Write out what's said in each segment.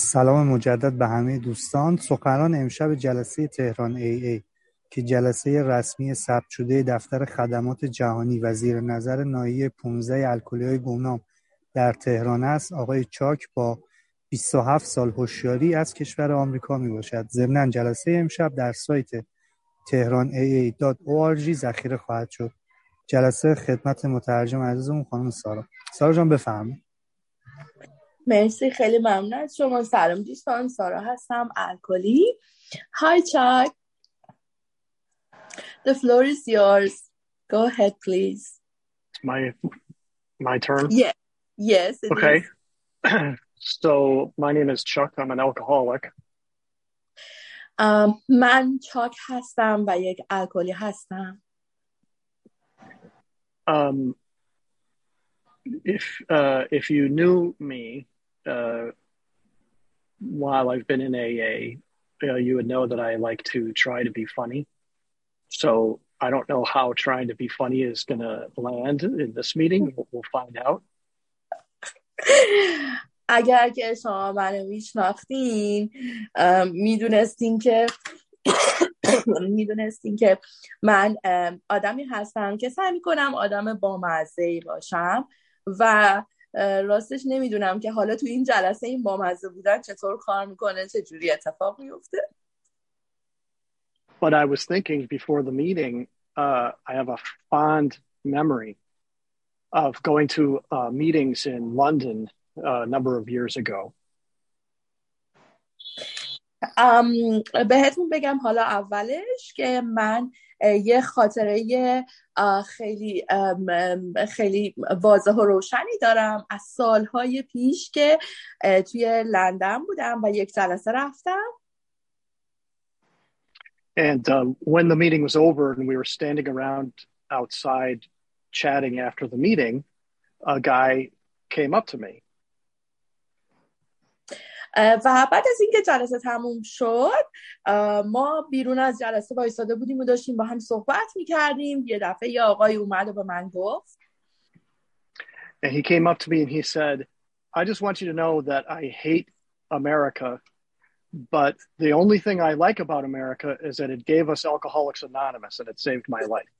سلام مجدد به همه دوستان. سخنران امشب جلسه تهران AA که جلسه رسمی ثبت شده دفتر خدمات جهانی و زیر نظر ناحیه 15 الکلی‌های گمنام در تهران است، آقای چاک با 27 سال هوشیاری از کشور آمریکا می باشد. ضمناً جلسه امشب در سایت tehranaa.org ذخیره خواهد شد. جلسه خدمت مترجم عزیزمون خانم سارا جان بفرمایید. مرسی، خیلی ممنون از شما. سلام دوستان، سارا هستم، الکلی. Hi Chuck, the floor is yours. Go ahead please. My turn? Yeah. Yes, it okay. is. So my name is Chuck. I'm an alcoholic. من چاک هستم و یک الکلی هستم. If you knew me while I've been in AA, you would know that I like to try to be funny. So I don't know how trying to be funny is going to land in this meeting. We'll find out. اگر که شما منو میشناختین میدونستین که من آدمی هستم که سعی میکنم آدم بامزه‌ای باشم و راستش نمیدونم که حالا تو این جلسه این بامزه بودن چطور کار میکنه، چجوری اتفاق میفته. But I was thinking before the meeting, I have a fond memory of going to meetings in London a number of years ago. بهتون بگم حالا اولش که من یه خاطره خیلی واضح و روشنی دارم از سالهای پیش که توی لندن بودم و یک جلسه رفتم. And when the meeting was over and we were standing around outside chatting after the meeting, a guy came up to me. و بعد از اینکه جلسه تموم شد ما بیرون از جلسه وایساده بودیم و داشتیم با هم صحبت میکردیم. یه دفعه یه آقای اومد و به من گفت And he came up to me and he said, I just want you to know that I hate America, but the only thing I like about America is that it gave us Alcoholics Anonymous and it saved my life.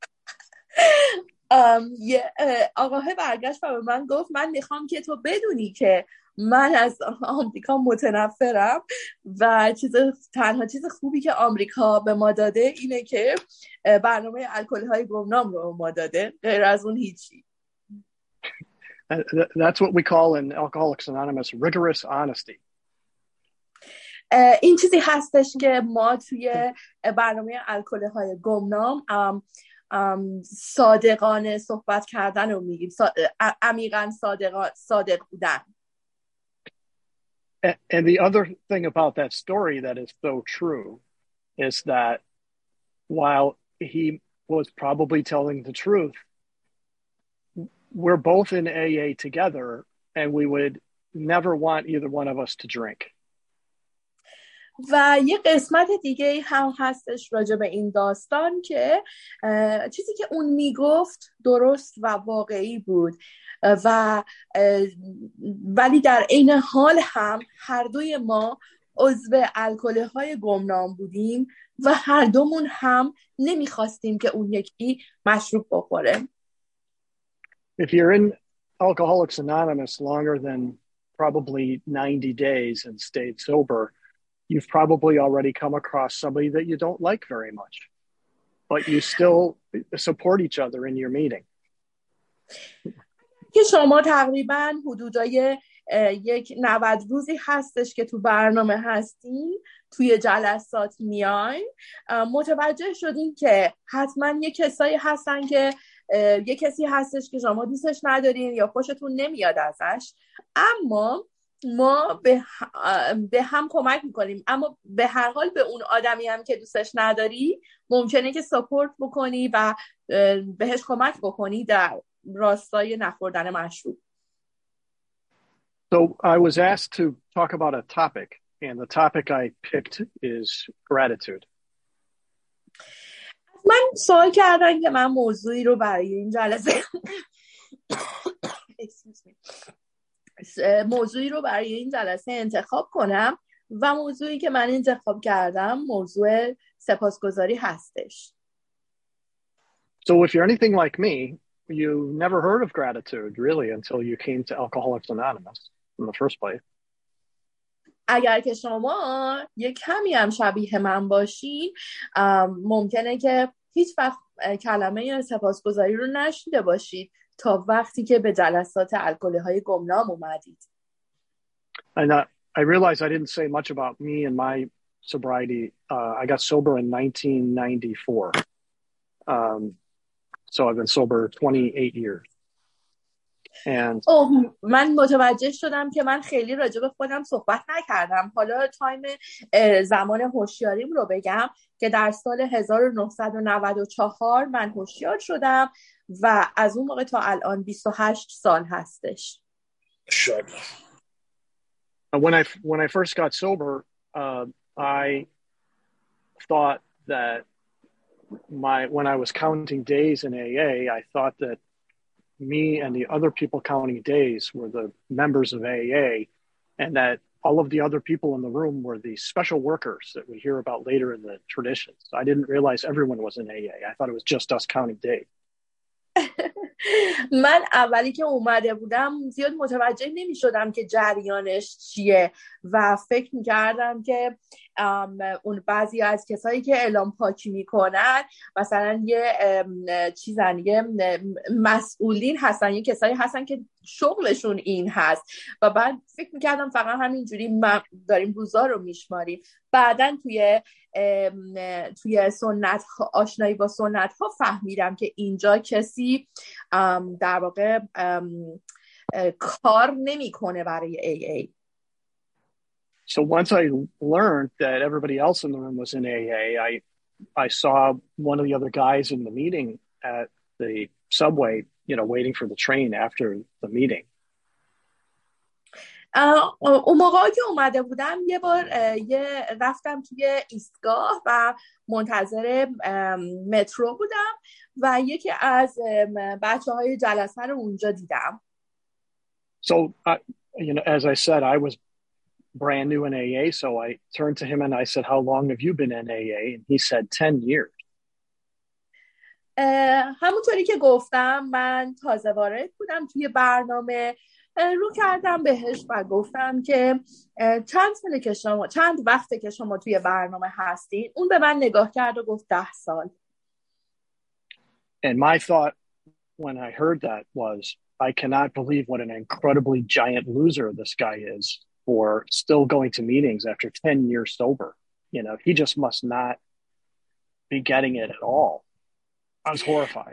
آقای برگشت و به من گفت من میخوام که تو بدونی که من از آمریکا متنفرم و تنها چیز خوبی که آمریکا به ما داده اینه که برنامه الکلی‌های گمنام رو ما داده، غیر از اون هیچی. That's what we call in Alcoholics Anonymous rigorous honesty. این چیزی هستش که ما توی برنامه الکلی‌های گمنام صادقانه صحبت کردن رو میگیم، عمیقاً صادق بودن. And the other thing about that story that is so true is that while he was probably telling the truth, we're both in AA together and we would never want either one of us to drink. و یه قسمت دیگه هم هستش راجع به این داستان که چیزی که اون میگفت درست و واقعی بود و ولی در عین حال هم هر دوی ما عضو الکلی‌های گمنام بودیم و هر دومون هم نمیخواستیم که اون یکی مشروب بخوره. If you're in Alcoholics Anonymous longer than probably 90 days and stayed sober, you've probably already come across somebody that you don't like very much, but you still support each other in your meeting. که شما تقریباً حدودای یک 90 روزی هستش که تو برنامه هستین، توی جلسات میاین، متوجه شدین که حتما یه کسایی هستن که یه کسی هستش که شما دوستش ندارین یا خوشتون نمیاد ازش، اما ما به هم کمک میکنیم. اما به هر حال به اون آدمی هم که دوستش نداری ممکنه که ساپورت بکنی و بهش کمک بکنی در راستای نخوردن مشروب. So I was asked to talk about a topic, and the topic I picked is gratitude. من سوال کردن که من موضوعی رو برای این جلسه موضوعی رو برای این جلسه انتخاب کنم و موضوعی که من انتخاب کردم موضوع سپاسگزاری هستش. So if you're anything like me, you never heard of gratitude really until you came to Alcoholics Anonymous in the first place. اگر که شما یک کمی هم شبیه من باشین ممکنه که هیچ وقت کلمه سپاسگزاری رو نشنیده باشید تا وقتی که به جلسات الکلی‌های گمنام اومدید. And I realized I didn't say much about me and my sobriety. I got sober in 1994. So I've been sober 28 years. And من متوجه شدم که من خیلی راجع به خودم صحبت نکردم. حالا تایم زمان هوشیاریم رو بگم که در سال 1994 من هوشیار شدم و از اون موقع تا الان 28 سال هستش. When I first got sober, I thought that when I was counting days in AA, I thought that me and the other people counting days were the members of AA, and that all of the other people in the room were the special workers that we hear about later in the traditions. I didn't realize everyone was in AA. I thought it was just us counting days. من اولی که اومده بودم زیاد متوجه نمی شدم که جریانش چیه و فکر می کردم که اون بعضی از کسایی که اعلام پاکی می کنن مثلا یه یه مسئولین هستن، یه کسایی هستن که شغلشون این هست و بعد فکر می کردم فقط همینجوری داریم روزا رو میشماریم. بعدن توی سنت ها آشنایی با سنت ها فهمیدم که اینجا کسی در واقع کار نمیکنه برای AA. So once I learned that everybody else in the room was in AA, I saw one of the other guys in the meeting at the subway, waiting for the train after the meeting. اون موقع که اومده بودم یه بار رفتم توی ایستگاه و منتظر مترو بودم و یکی از بچه‌های جلسه رو اونجا دیدم. So, as I said, I was brand new in AA, so I turned to him and I said, "How long have you been in AA?" And he said, 10 years. همونطوری که گفتم من تازه وارد بودم توی برنامه، رو کردم بهش و گفتم که چند وقته که شما توی برنامه هستین. اون به من نگاه کرد و گفت 10 سال. And my thought when I heard that was, I cannot believe what an incredibly giant loser this guy is for still going to meetings after 10 years sober. He just must not be getting it at all. I was horrified.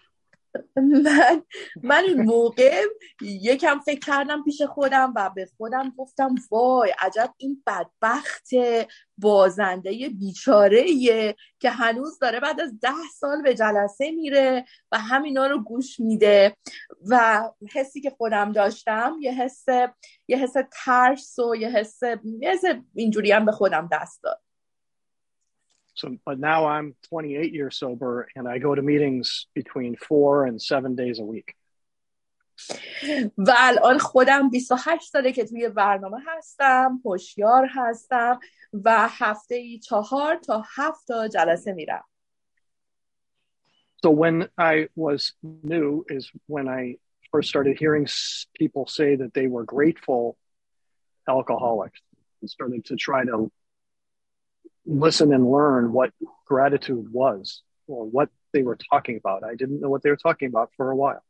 من این موقع یکم فکر کردم پیش خودم و به خودم گفتم وای عجب این بدبخت بازنده بیچاره‌ایه که هنوز داره بعد از 10 سال به جلسه میره و همینا رو گوش میده. و حسی که خودم داشتم یه حس ترس و یه حس اینجوری هم به خودم دست داد. But now I'm 28 years sober and I go to meetings between 4 and 7 days a week. و الان خودم 28 ساله که توی برنامه هستم، هوشیار هستم و هفته‌ای 4 تا 7 تا جلسه میرم. So when I was new is when I first started hearing people say that they were grateful alcoholics and started to try to listen and learn what gratitude was or what they were talking about. I didn't know what they were talking about for a while.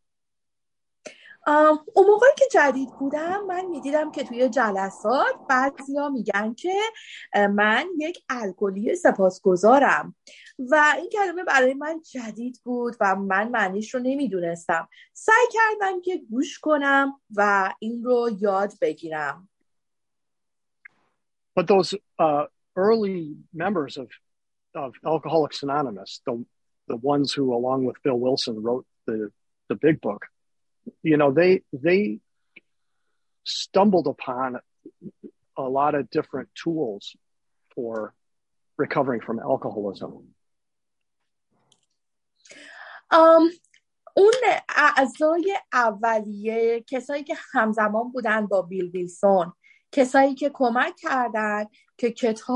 اون موقعی که جدید بودم من میدیدم که توی جلسات بعضیا میگن که من یک الکلی سپاسگزارم و این کلمه برای من جدید بود و من معنیش رو نمیدونستم. سعی کردم که گوش کنم و این رو یاد بگیرم. But those early members of Alcoholics Anonymous, the ones who, along with Bill Wilson, wrote the big book, they stumbled upon a lot of different tools for recovering from alcoholism. اون اعضای اولیه، کسایی که همزمان بودن با بیل ویلسون، کسایی که کمک کردن که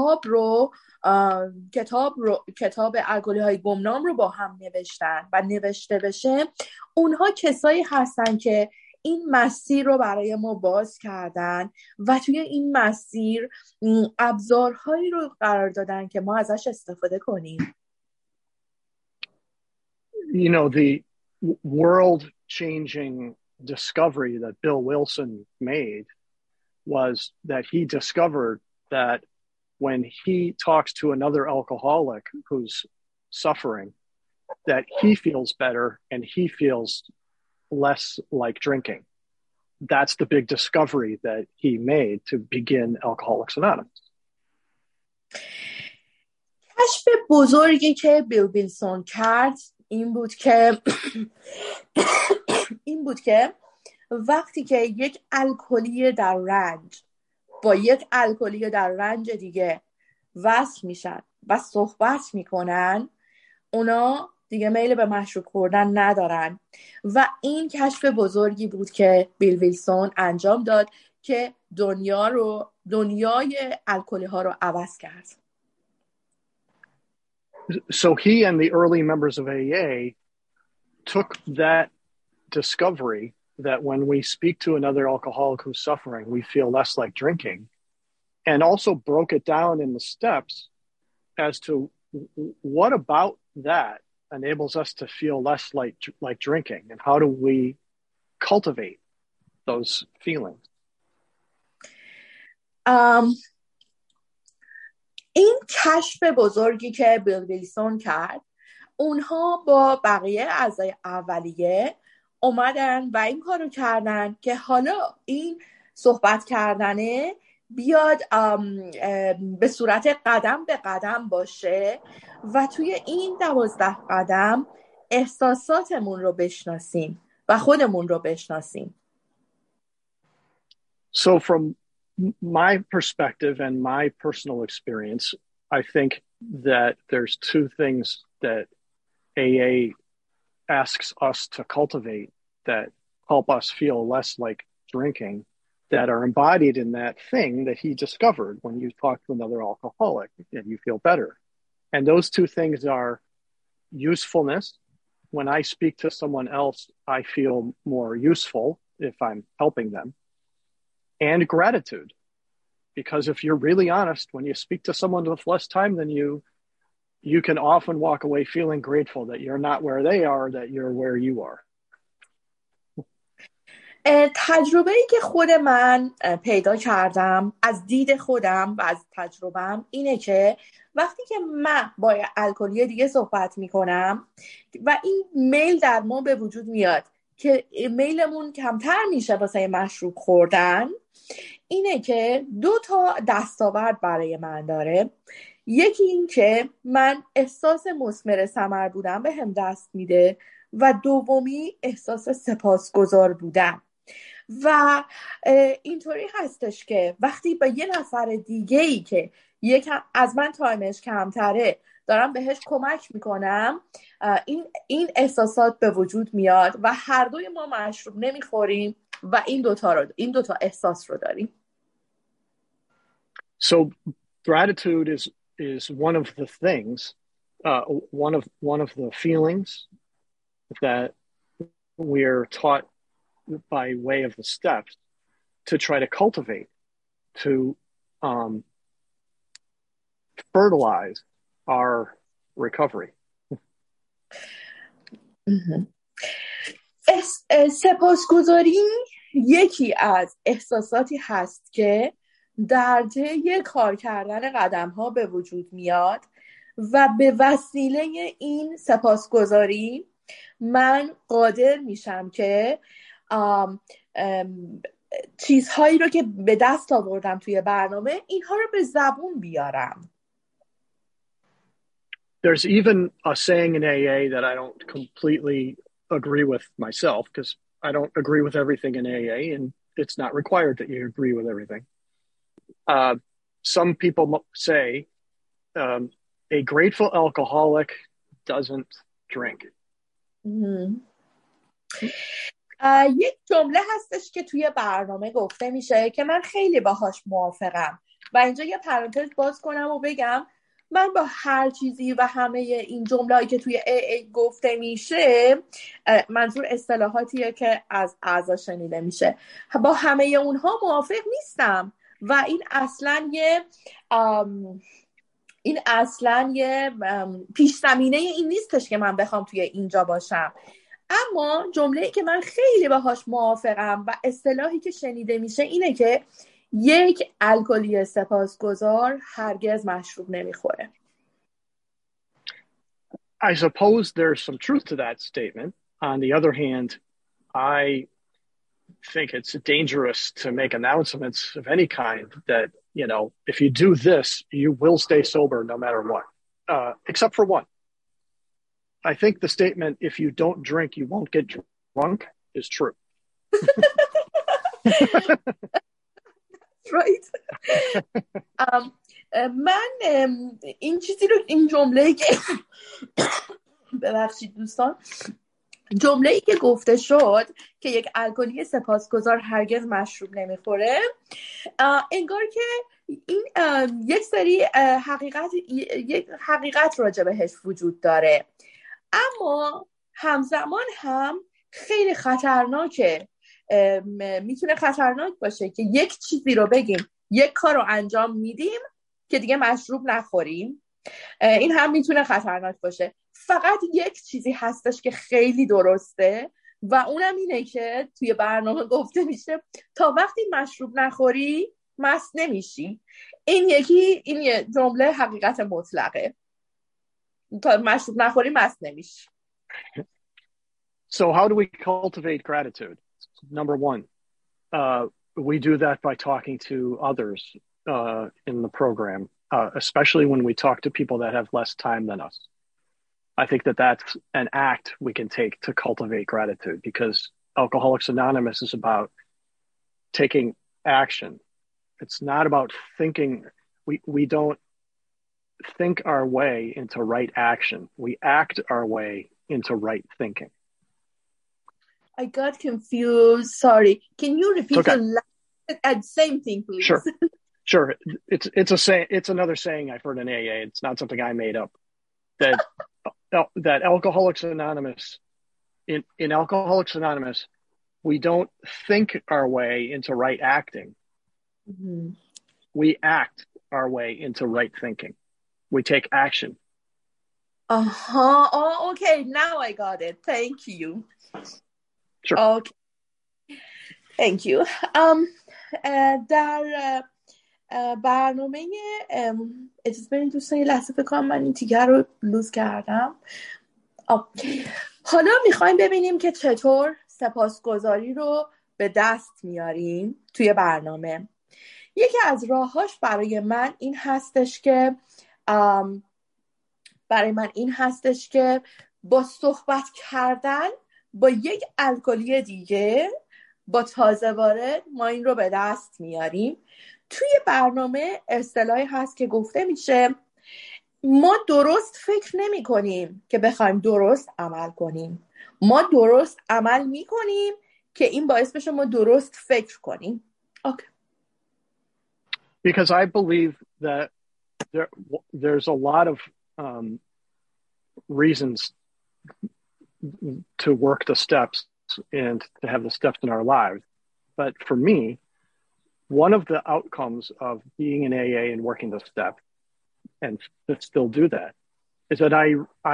کتاب الکلی‌های گمنام رو با هم نوشتن و نوشته بشه، اونها کسایی هستن که این مسیر رو برای ما باز کردن و توی این مسیر ابزارهایی رو قرار دادن که ما ازش استفاده کنیم. You know, the world-changing discovery that Bill Wilson made was that he discovered that when he talks to another alcoholic who's suffering, that he feels better and he feels less like drinking. That's the big discovery that he made to begin Alcoholics Anonymous. کشف بزرگی که بیل ویلسون کرد این بود که وقتی که یک الکلی در رنج با یک الکلی در رنج دیگه وصل میشن و صحبت میکنن، اونا دیگه میل به مشروب خوردن ندارن و این کشف بزرگی بود که بیل ویلسون انجام داد که دنیای الکلی ها رو عوض کرد. So he and the early members of AA took that discovery that when we speak to another alcoholic who's suffering, we feel less like drinking, and also broke it down in the steps as to what about that enables us to feel less like drinking, and how do we cultivate those feelings. این کشف بزرگی که بیل ویلسون کرد، اونها با بقیه اعضای اولیه اومدن و این کارو کردن که حالا این صحبت کردنه بیاد به صورت قدم به قدم باشه و توی این 12 قدم احساساتمون رو بشناسیم و خودمون رو بشناسیم. So from my perspective and my personal experience, I think that there's two things that AA asks us to cultivate that help us feel less like drinking, that are embodied in that thing that he discovered when you talk to another alcoholic and you feel better. And those two things are usefulness. When I speak to someone else, I feel more useful if I'm helping them. And gratitude. Because if you're really honest, when you speak to someone with less time than you can often walk away feeling grateful that you're not where they are, that you're where you are. تجربه‌ای که خود من پیدا کردم از دید خودم و از تجربم اینه که وقتی که من با الکلی دیگه صحبت میکنم و این میل در ما به وجود میاد که میلمون کمتر میشه واسه مشروب خوردن، اینه که 2 دستاورد برای من داره. یکی این که من احساس مثمر ثمر بودن به هم دست میده و دومی احساس سپاسگزار بودن. و اینطوری هستش که وقتی با یه نفر دیگه‌ای که یکم از من تایمش کمتره دارم بهش کمک میکنم، این احساسات به وجود میاد و هر دوی ما مشروب نمیخوریم و این دوتا احساس رو داریم. So gratitude is one of the things, one of the feelings that we're taught by way of the steps to try to cultivate, to fertilize our recovery. سپاسگزاری یکی از احساساتی هست که در طی کار کردن قدم ها به وجود میاد و به وسیله این سپاسگزاری من قادر میشم که چیزهایی رو که به دست آوردم توی برنامه اینها رو به زبون بیارم. There's even a saying in AA that I don't completely agree with myself, because I don't agree with everything in AA, and it's not required that you agree with everything. Some people say a grateful alcoholic doesn't drink. Mm-hmm. یک جمله هستش که توی برنامه گفته میشه که من خیلی باهاش موافقم و اینجا یه پرانتز باز کنم و بگم من با هر چیزی و همه این جمله‌ای که توی AA گفته میشه، منظور اصطلاحاتیه که از اعضا شنیده میشه، با همه اونها موافق نیستم و این اصلاً یه پیش زمینه این نیستش که من بخوام توی اینجا باشم. اما جمله‌ای که من خیلی باهاش موافقم و اصطلاحی که شنیده میشه اینه که یک الکلی سپاسگزار هرگز مشروب نمیخوره. I suppose there's some truth to that statement. On the other hand, I think it's dangerous to make announcements of any kind that, you know, if you do this, you will stay sober no matter what, except for one. I think the statement, if you don't drink, you won't get drunk, is true. Right. من این جمله‌ای که ببخشید دوستان، جمله‌ای که گفته شد که یک الکلی سپاسگزار هرگز مشروب نمیخوره، انگار که این یک سری حقیقت راجع بهش وجود داره، اما همزمان هم خیلی خطرناکه. میتونه خطرناک باشه که یک چیزی رو بگیم، یک کار رو انجام میدیم که دیگه مشروب نخوریم. این هم میتونه خطرناک باشه. فقط یک چیزی هستش که خیلی درسته و اونم اینه که توی برنامه گفته میشه تا وقتی مشروب نخوری مست نمیشی. این یه جمله حقیقت مطلقه. تا مشروب نخوری مست نمیشی. So how do we cultivate gratitude? Number one, we do that by talking to others in the program, especially when we talk to people that have less time than us. I think that that's an act we can take to cultivate gratitude, because Alcoholics Anonymous is about taking action. It's not about thinking. We don't think our way into right action. We act our way into right thinking. I got confused. Sorry. Can you repeat the same thing, please? Sure. It's another saying I've heard in AA. It's not something I made up. That Alcoholics Anonymous, in Alcoholics Anonymous, we don't think our way into right acting. Mm-hmm. We act our way into right thinking. We take action. Oh, okay. Now I got it. Thank you. Sure. Okay. Thank you. در برنامه اجازه بدین دوستان یه لحظه فکر کنم من این تیکر رو لوز کردم. حالا میخوایم ببینیم که چطور سپاسگزاری رو به دست میاریم توی برنامه. یکی از راهاش برای من این هستش که با صحبت کردن با یک الکلی دیگه، با تازه وارد، ما این رو به دست میاریم. توی برنامه اصطلاحی هست که گفته میشه ما درست فکر نمی کنیم که بخوایم درست عمل کنیم، ما درست عمل می کنیم که این باعث بشه ما درست فکر کنیم. Okay. Because I believe that there's a lot of reasons to work the steps and to have the steps in our lives. But for me, one of the outcomes of being in AA and working the steps, and to still do that, is that I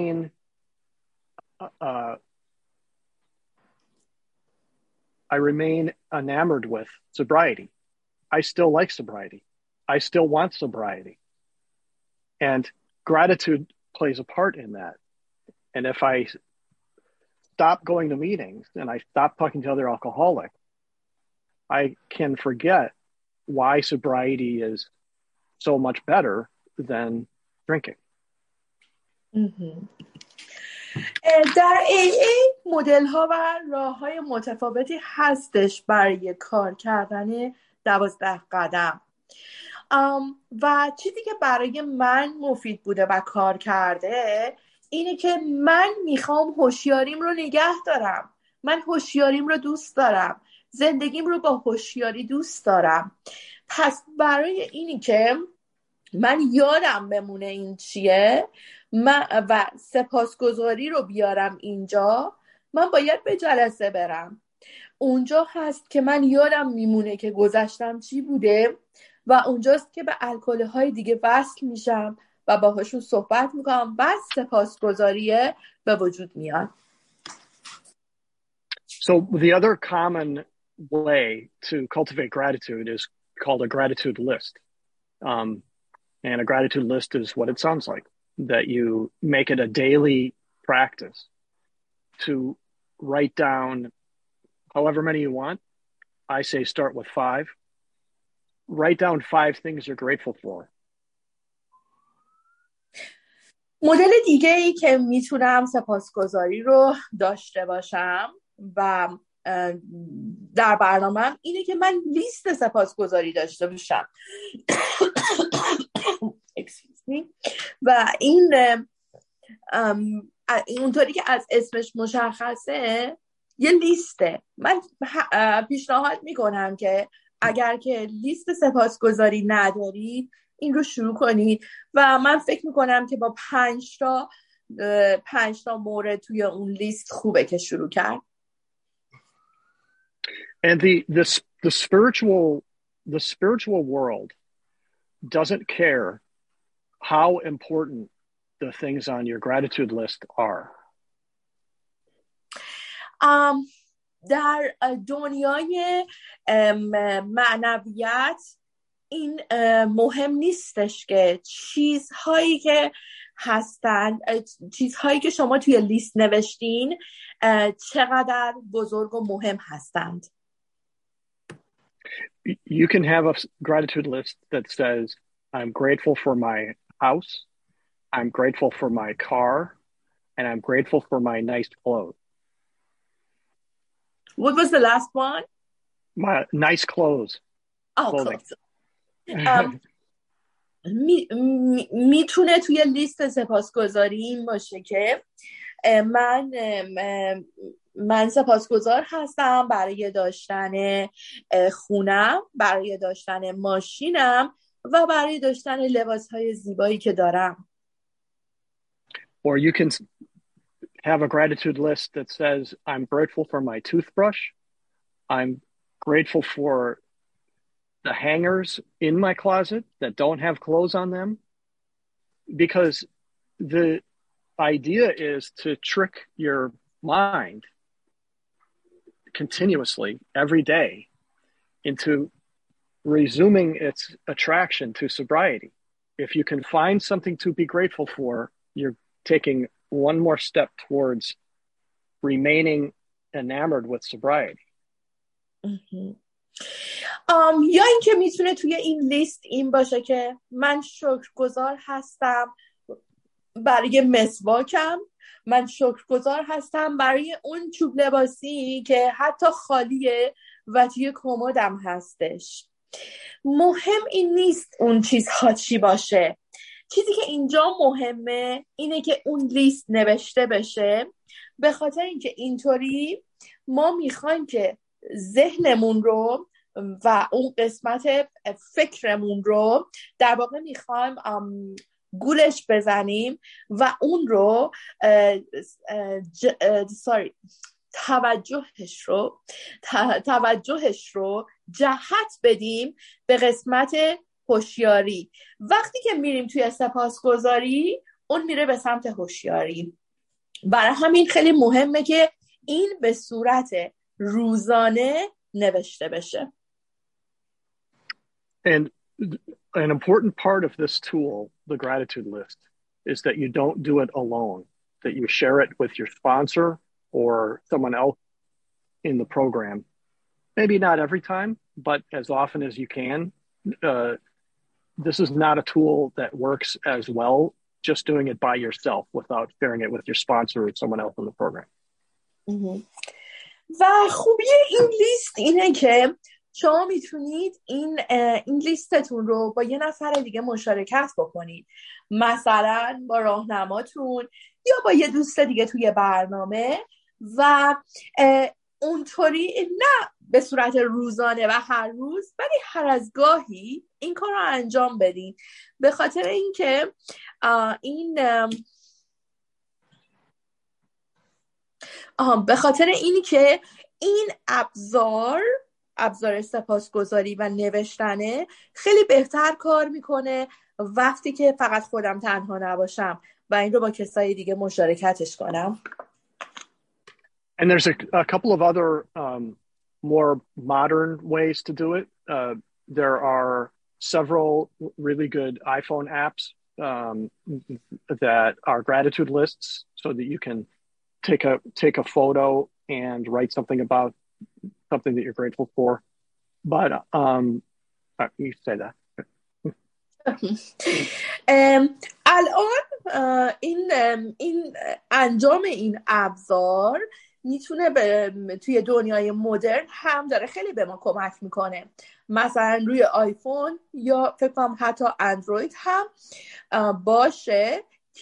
remain enamored with sobriety. I still like sobriety. I still want sobriety. And gratitude plays a part in that. And if I stop going to meetings and I stop talking to other alcoholics, I can forget why sobriety is so much better than drinking. Mm-hmm. در AA مدل ها و راه های متفاوتی هستش برای کار کردن 12 قدم و چیزی که برای من مفید بوده و کار کرده اینه که من میخوام هوشیاریم رو نگه دارم. من هوشیاریم رو دوست دارم، زندگیم رو با هوشیاری دوست دارم. پس برای اینی که من یادم بمونه این چیه و سپاسگزاری رو بیارم اینجا، من باید به جلسه برم. اونجا هست که من یادم میمونه که گذشتم چی بوده و اونجاست که به الکل‌های دیگه وصل میشم و باهاشون صحبت میکنم و سپاسگزاری به وجود میاد. So the other common way to cultivate gratitude is called a gratitude list. And a gratitude list is what it sounds like, that you make it a daily practice to write down however many you want. I say start with 5. Write down 5 things you're grateful for. مدل دیگه ای که میتونم سپاسگزاری رو داشته باشم و در برنامه‌ام اینه که من لیست سپاسگزاری داشته باشم. و این اونطوری که از اسمش مشخصه یه لیسته. من پیشنهاد میکنم که اگر که لیست سپاسگزاری ندارید این رو شروع کنید و من فکر میکنم که با 5 تا مورد توی اون لیست خوبه که شروع کرد. And the spiritual world doesn't care how important the things on your gratitude list are. در دنیای معنویت این مهم نیستش که چیزهایی که هستن، چیزهایی که شما توی لیست نوشتین چقدر بزرگ و مهم هستند. You can have a gratitude list that says, I'm grateful for my house, I'm grateful for my car, and I'm grateful for my nice clothes. What was the last one? My nice clothes. Oh, clothes. میتونه توی لیست سپاسگزاری این باشه که من سپاسگزار هستم برای داشتن خونم، برای داشتن ماشینم و برای داشتن لباسهای زیبایی که دارم. Or you can have a gratitude list that says, I'm grateful for my toothbrush, I'm grateful for the hangers in my closet that don't have clothes on them, because the idea is to trick your mind continuously every day into resuming its attraction to sobriety. If you can find something to be grateful for, you're taking one more step towards remaining enamored with sobriety. Mm-hmm. یا اینکه میتونه توی این لیست این باشه که من شکرگزار هستم برای مسواکم، من شکرگزار هستم برای اون چوب لباسی که حتی خالیه و توی کمدم هستش. مهم این نیست اون چیزها چی باشه. چیزی که اینجا مهمه اینه که اون لیست نوشته بشه، به خاطر اینکه اینطوری ما میخوایم که ذهنمون رو و اون قسمت فکرمون رو در واقع میخوایم گولش بزنیم و اون رو توجهش رو جهت بدیم به قسمت هوشیاری. وقتی که میریم توی سپاسگزاری اون میره به سمت هوشیاری. برای همین خیلی مهمه که این به صورت روزانه نوشته بشه. And an important part of this tool, the gratitude list, is that you don't do it alone, that you share it with your sponsor or someone else in the program. Maybe not every time, but as often as you can. This is not a tool that works as well just doing it by yourself without sharing it with your sponsor or someone else in the program. و خوبی این لیست اینه که شما میتونید این لیستتون رو با یه نفر دیگه مشارکت بکنید، مثلا با راهنماتون یا با یه دوست دیگه توی برنامه، و اونطوری نه به صورت روزانه و هر روز، ولی هر از گاهی این کار رو انجام بدین، به خاطر اینکه به خاطر اینی که این ابزار سپاسگزاری و نوشتنه خیلی بهتر کار میکنه وقتی که فقط خودم تنها نباشم و این رو با کسای دیگه مشارکتش کنم. And there's a couple of other more modern ways to do it. There are several really good iPhone apps that are gratitude lists, so that you can take a photo and write something about something that you're grateful for. But you say that. الان این انجام این ابزار میتونه توی دنیای مدرن هم داره خیلی به ما کمک میکنه. مثلا روی آیفون یا فکر کنم حتی اندروید هم باشه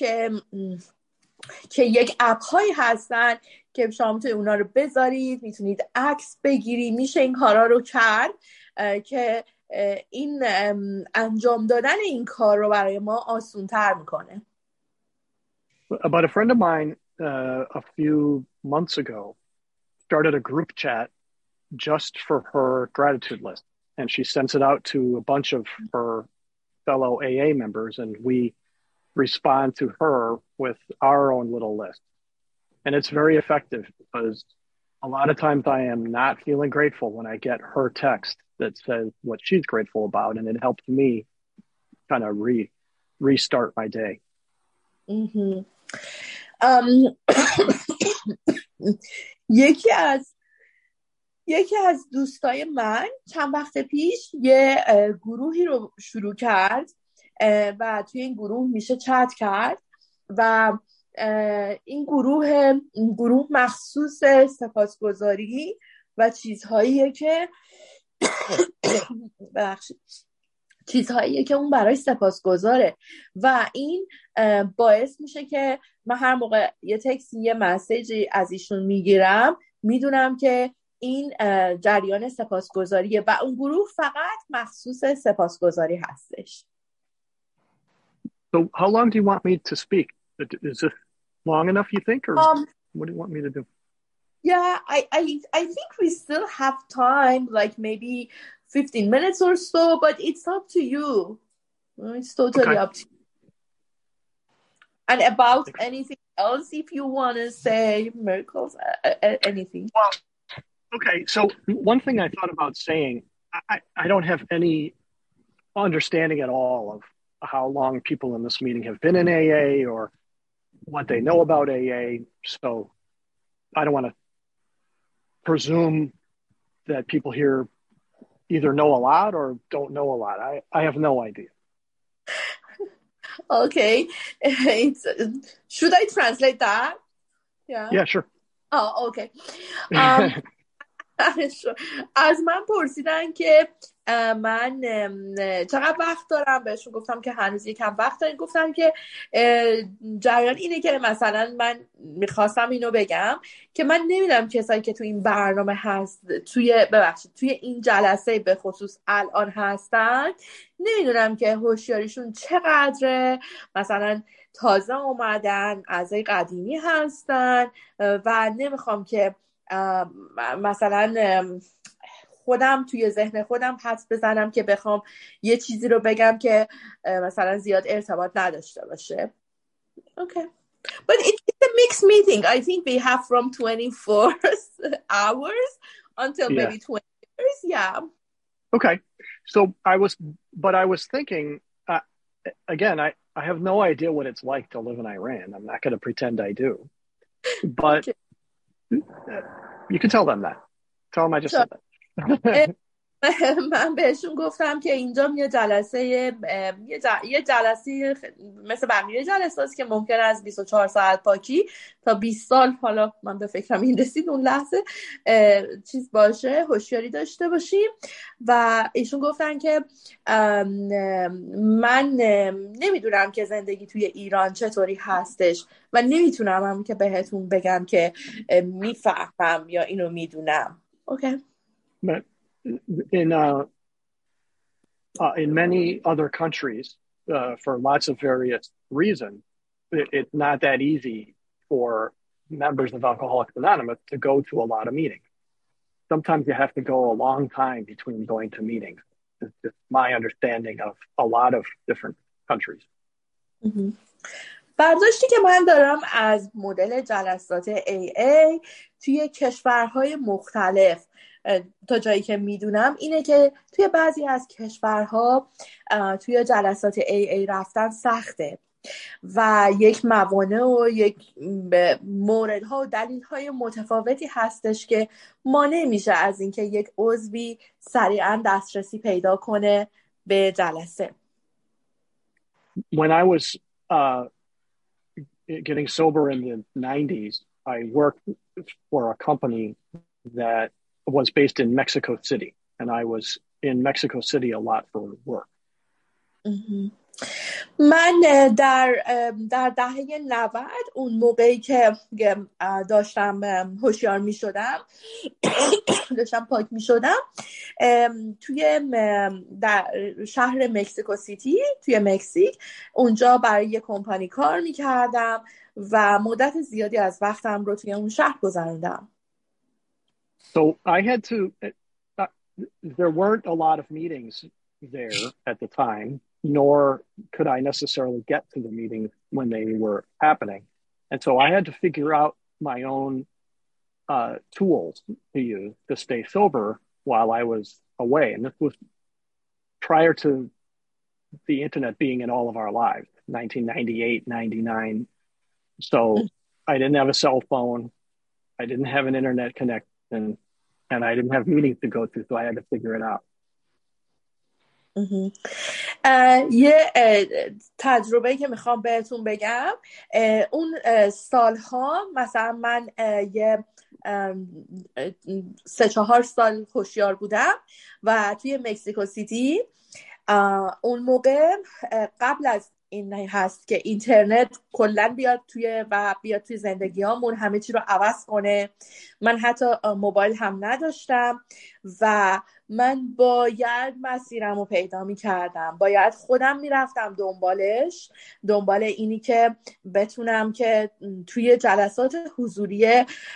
که یک اپ هایی هستن که شما میتونید اونا رو بذارید، میتونید عکس بگیری، میشه این کارا رو کرد که این انجام دادن این کار رو برای ما آسان‌تر میکنه. But a friend of mine a few months ago started a group chat just for her gratitude list, and she sends it out to a bunch of her fellow AA members, and we respond to her with our own little list. And it's very effective, because a lot of times I am not feeling grateful when I get her text that says what she's grateful about, and it helps me kind of restart my day. Mm-hmm. یکی از دوستای من چند وقت پیش یه گروهی رو شروع کرد و توی این گروه میشه چت کرد و این گروه مخصوص سپاسگزاری و چیزهاییه که اون برای سپاسگزاره و این باعث میشه که من هر موقع یه تکست یه مسیجی از ایشون میگیرم میدونم که این جریان سپاسگزاریه و اون گروه فقط مخصوص سپاسگزاری هستش. So how long do you want me to speak? Is it long enough, you think, or what do you want me to do? Yeah, I think we still have time, like maybe 15 minutes or so, but it's up to you. It's totally up to you. And about anything else, if you want to say miracles, anything. Well, okay, so one thing I thought about saying, I don't have any understanding at all of how long people in this meeting have been in AA or what they know about AA, so I don't want to presume that people here either know a lot or don't know a lot. I have no idea. Okay. Should I translate that? Yeah, sure. Oh, okay. از من پرسیدن که من چقدر وقت دارم، بهشون گفتم که هنوز یکم وقت داریم. گفتم که جریان اینه که مثلا من میخواستم اینو بگم که من نمیدونم کسایی که تو این برنامه هست توی این جلسه به خصوص الان هستن، نمیدونم که هوشیاریشون چقدره، مثلا تازه اومدن، اعضای قدیمی هستن و نمیخوام که مثلا خودم توی ذهن خودم حدس بزنم که بخوام یه چیزی رو بگم که مثلا زیاد ارتباط نداشته باشه. Okay. But it's a mixed meeting. I think we have from 24 hours until maybe 20 years. Yeah. Okay. So I was thinking, again, I have no idea what it's like to live in Iran. I'm not going to pretend I do. But okay. You can tell them that. Tell them I just said that. من بهشون گفتم که اینجا یه جلسه مثل بقیه جلساتی که ممکن از 24 ساعت پاکی تا 20 سال، حالا من به فکرم این رسید اون لحظه، چیز باشه، هوشیاری داشته باشیم. و ایشون گفتن که من نمیدونم که زندگی توی ایران چطوری هستش و نمیتونم هم که بهتون بگم که میفهمم یا اینو میدونم. اوکی. In many other countries, for lots of various reasons, it's not that easy for members of Alcoholics Anonymous to go to a lot of meetings. Sometimes you have to go a long time between going to meetings. It's just my understanding of a lot of different countries. برداشتی که من دارم از مدل جلسات AA توی کشورهای مختلف تا جایی که میدونم اینه که توی بعضی از کشورها توی جلسات AA رفتن سخته و یک موانع و یک موردها و دلیل‌های متفاوتی هستش که مانع میشه از اینکه یک عضوی سریعا دسترسی پیدا کنه به جلسه. When I was getting sober in the 90s, I worked for a company that was based in Mexico City, and I was in Mexico City a lot for work. من در دهه 90 اون موقعی که داشتم هوشیار می شدم داشتم پاک می شدم توی در شهر مکسیکو سیتی توی مکزیک، اونجا برای یه کمپانی کار می کردم و مدت زیادی از وقتم رو توی اون شهر گذروندم. So I had to, there weren't a lot of meetings there at the time, nor could I necessarily get to the meetings when they were happening. And so I had to figure out my own tools to use to stay sober while I was away. And this was prior to the internet being in all of our lives, 1998, 99. So I didn't have a cell phone. I didn't have an internet connection. And I didn't have meetings to go to, so I had to figure it out. یه تجربه که میخوام بهتون بگم، اون سالها مثلا من یه 3-4 سال هوشیار بودم و توی مکسیکو سیتی اون موقع قبل از این هست که اینترنت کلن بیاد توی زندگیامون همه چی رو عوض کنه. من حتی موبایل هم نداشتم و من باید مسیرم رو پیدا می کردم، باید خودم می رفتم دنبال اینی که بتونم که توی جلسات حضوری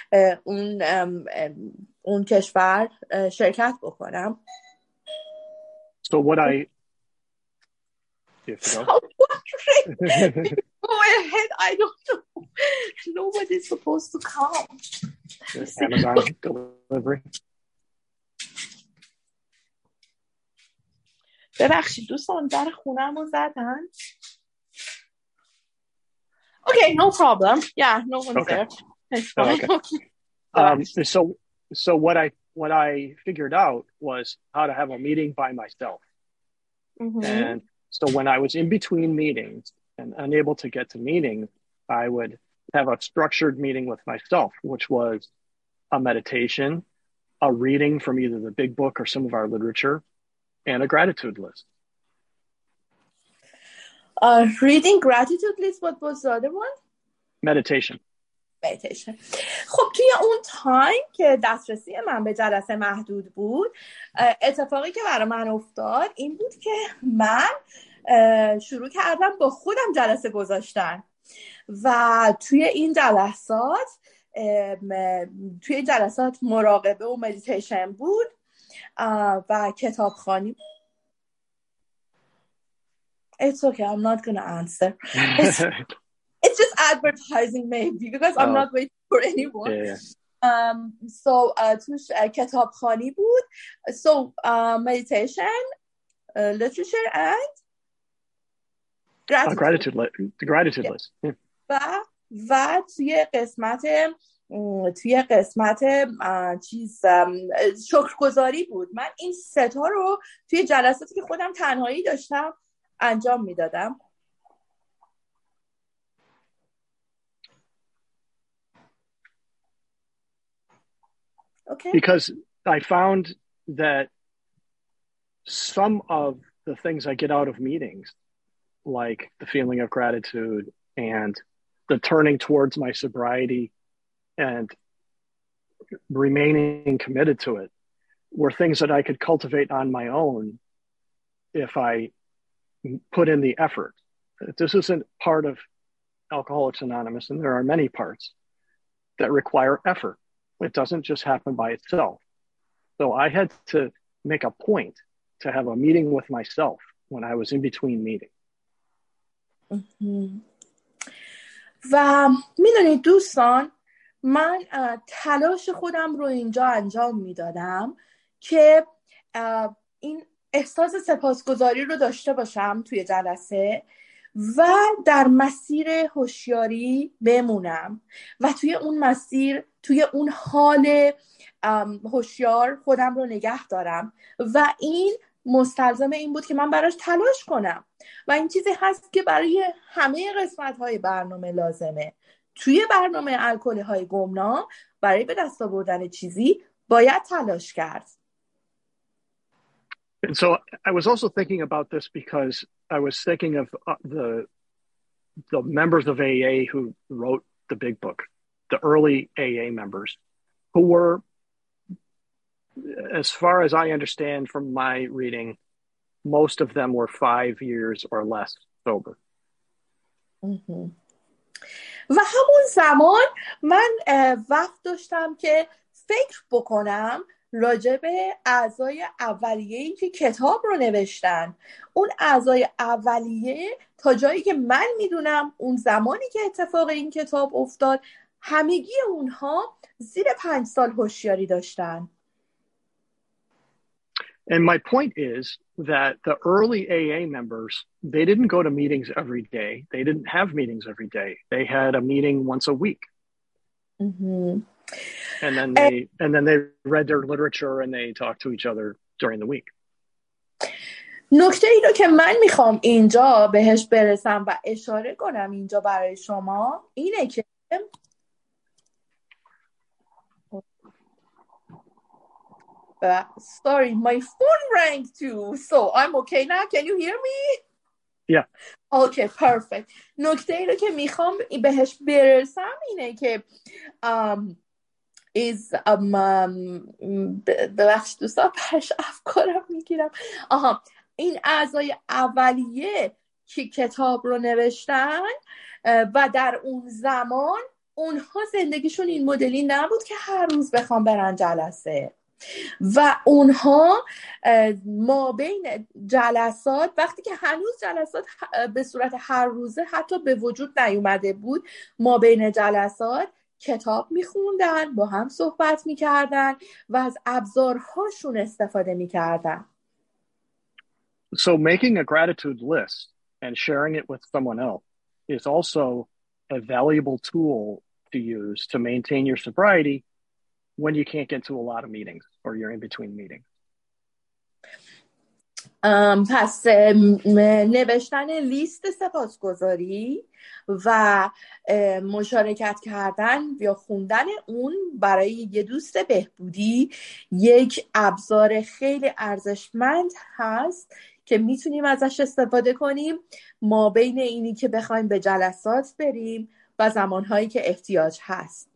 اون کشور شرکت بکنم. So what I Go ahead. I don't know. Nobody's supposed to come. Amazon delivery. ببخشید دوستان در خونه‌مو زدن. Okay, no problem. Yeah, no one's there. It's fine. Okay. So what I figured out was how to have a meeting by myself. And so when I was in between meetings and unable to get to meetings, I would have a structured meeting with myself, which was a meditation, a reading from either the big book or some of our literature, and a gratitude list. Reading, gratitude list, what was the other one? Meditation. خب توی اون تایم که دسترسی من به جلسه محدود بود، اتفاقی که برای من افتاد این بود که من شروع کردم با خودم جلسه گذاشتن و توی این جلسات مراقبه و مدیتیشن بود و کتابخوانی. It's okay, I'm not gonna answer. It's just advertising maybe because I'm not waiting for anyone. Yeah. So توش کتابخوانی بود. So meditation, literature and gratitude list. و توی قسمت توی قسمت شکرگزاری بود. من این 3 تا رو توی جلساتی که خودم تنهایی داشتم انجام میدادم. Okay. Because I found that some of the things I get out of meetings, like the feeling of gratitude and the turning towards my sobriety and remaining committed to it, were things that I could cultivate on my own if I put in the effort. This isn't part of Alcoholics Anonymous, and there are many parts that require effort. It doesn't just happen by itself. So I had to make a point to have a meeting with myself when I was in between meetings. و میدونید دوستان، من تلاش خودم رو اینجا انجام میدادم که این احساس سپاسگزاری رو داشته باشم توی جلسه و در مسیر هوشیاری بمونم و توی اون مسیر، توی اون حال هوشیار خودم رو نگه دارم و این مستلزم این بود که من براش تلاش کنم و این چیزی هست که برای همه قسمت‌های برنامه لازمه. توی برنامه الکلی‌های گمنام برای به دست آوردن چیزی باید تلاش کرد. And so I was also thinking about this because I was thinking of the members of AA who wrote the big book, the early AA members, who were, as far as I understand from my reading, most of them were 5 years or less sober. و همون زمان من وقت داشتم که فکر بکنم راجع به اعضای اولیه‌ای که کتاب رو نوشتن. اون اعضای اولیه تا جایی که من میدونم اون زمانی که اتفاق این کتاب افتاد همگی اونها زیر 5 سال هوشیاری داشتن. And my point is that the early AA members, they didn't go to meetings every day. They didn't have meetings every day. They had a meeting once a week. And then they read their literature and they talked to each other during the week. نکته ای رو که من میخوام اینجا بهش برسم و اشاره کنم اینجا برای شما اینه که sorry, my phone rang too. So I'm okay now. Can you hear me? Yeah. Okay, perfect. نکته ای رو که میخوام بهش برسم اینه که ببخش دوستان برش افکارم میگیرم. این اعضای اولیه که کتاب رو نوشتن و در اون زمان اونها زندگیشون این مدلی نبود که هر روز بخوام برن جلسه و اونها ما بین جلسات وقتی که هنوز جلسات به صورت هر روزه حتی به وجود نیومده بود، ما بین جلسات کتاب میخوندن، با هم صحبت میکردن و از ابزارهاشون استفاده میکردن. So making a gratitude list and sharing it with someone else is also a valuable tool to use to maintain your sobriety when you can't get to a lot of meetings or you're in between meetings. پس نوشتن لیست سپاسگزاری و مشارکت کردن یا خوندن اون برای یه دوست بهبودی یک ابزار خیلی ارزشمند هست که میتونیم ازش استفاده کنیم ما بین اینی که بخوایم به جلسات بریم و زمانهایی که احتیاج هست.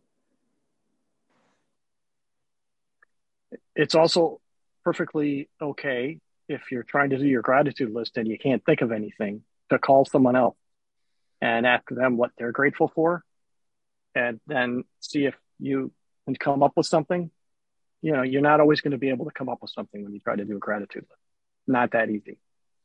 It's also perfectly okay if you're trying to do your gratitude list and you can't think of anything to call someone else and ask them what they're grateful for and then see if you can come up with something. You know, you're not always going to be able to come up with something when you try to do a gratitude list. Not that easy.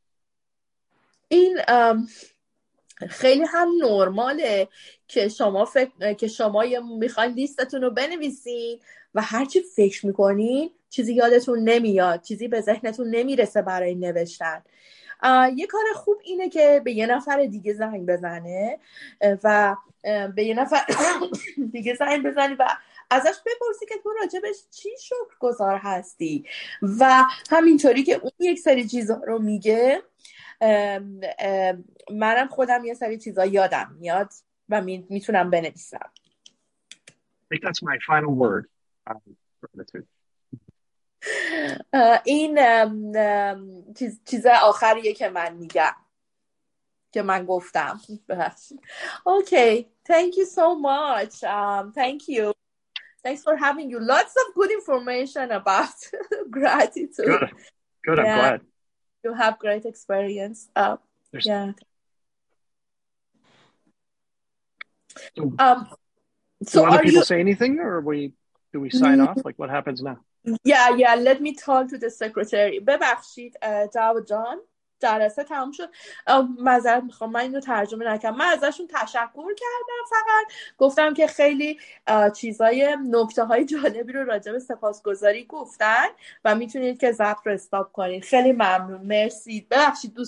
این خیلی هم نرماله که شما میخواین لیستتون رو بنویسین و هرچی فکر میکنین چیزی یادتون نمیاد، چیزی به ذهنتون نمیرسه برای نوشتن یه کار خوب اینه که به یه نفر دیگه زنگ بزنه و به یه نفر دیگه زنگ بزنی و ازش بپرسی که تو راجبش چی شکرگزار هستی و همینطوری که اون یک سری چیزا رو میگه منم خودم یه سری چیزا یادم میاد و میتونم بنویسم. I think that's my final word. این چیز آخریه که من میگم که من گفتم. Okay, thank you so much. Thank you. Thanks for having you. Lots of good information about gratitude. Good. I'm glad. You have great experience. Yeah. So other people say anything, or do we sign off? Like, what happens now? Yeah. Let me talk to the secretary. ببخشید جواد جان، جلسه تمام شد. معذرت میخوام من اینو ترجمه نکردم. من ازشون تشکر کردم، فقط گفتم که خیلی چیزای نکته‌های جالبی رو راجع به سپاسگزاری گفتن و میتونید که ضبط رو استاپ کنید. خیلی ممنون، مرسی. ببخشید